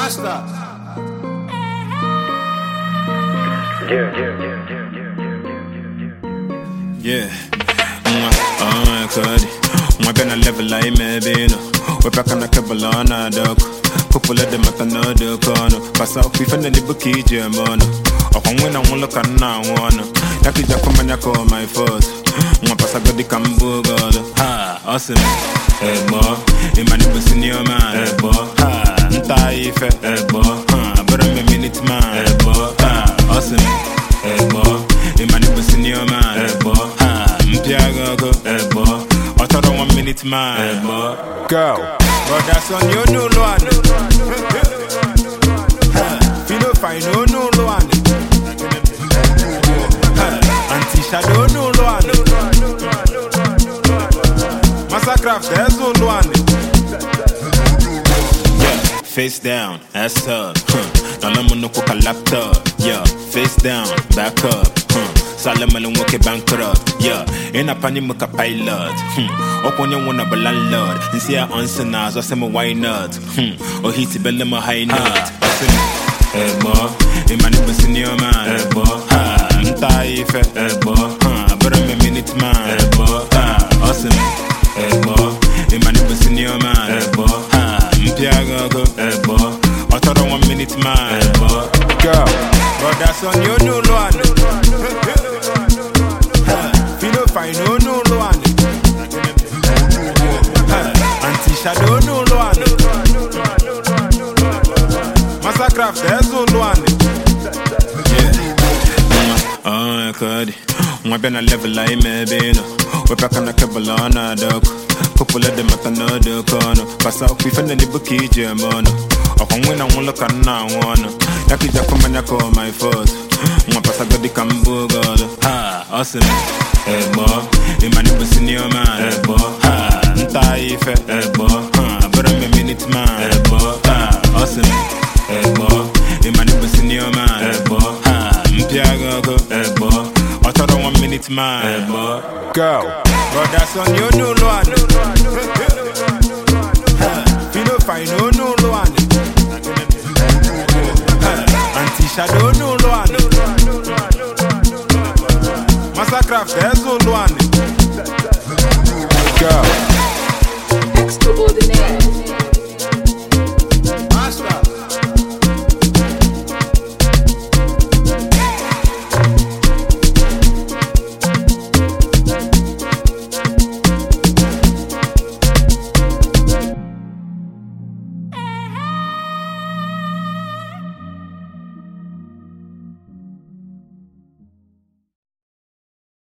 Master. Yeah. Kodi. Been a level I may be no. We're back on the cable on a dog. Couple of them at another corner. Pass out, we find the bookie, German. Or when I won't look at now, one. Yaki Jacoman, call my first. One pass a good cambo god. Ha, awesome. Hey, boy. In my neighbor senior man. Hey, boy. Ha, Taife. Hey, boy. Ha, but I'm a minute man. Hey, boy. Ha, awesome. Hey, boy. In my neighbor senior man. Hey, boy. Ha, Mpiago. Hey, boy. I thought 1 minute man. Hey, boy. Go. But that's on you, no one. Fino fine, no one. Anti-shadow, no one. Massacraft, there's no one. Yeah, face down, ass up. Now I'm on the cook a laptop. Yeah, face down, back up. Salaman walk a bankrupt. Yeah, in a panic a pilot. Up on you wanna be landlord. And see I answer now, so say why not? Or hit the bell my high note. Hey boy, in my neighbor senior man. Hey boy, I'm Taife. Hey boy, but I'm a minute man. Hey boy, awesome. Hey boy, in my neighbor senior man. Hey boy, I'm Piago. Hey boy, I thought 1 minute man. Hey boy, Go. but that's on you, no one. Fino fine, no one. Anti-shadow, no one. Massacraft, there's no one. Yeah. Kodi. Been a level I may be no. We're back on the cable on a dog. Couple of them at another corner. Pass out, we find the bookie, German. Or when I won't look at now, one. Yaki Jacoman, call my first. One pass a good cambo god. Ha, awesome. Hey, boy. In my neighbor senior man. Hey, boy. Ha, Taife. Hey, boy. But I'm a minute man. Hey, boy. Ha, awesome. Hey, boy. In my neighbor senior man. Hey, boy. Ha, Mpiago. Hey, boy. I thought 1 minute man. Hey, boy. Go. But that's on you, no one. Fino fine, no one. Anti-shadow, no one. Massacraft, there's no one.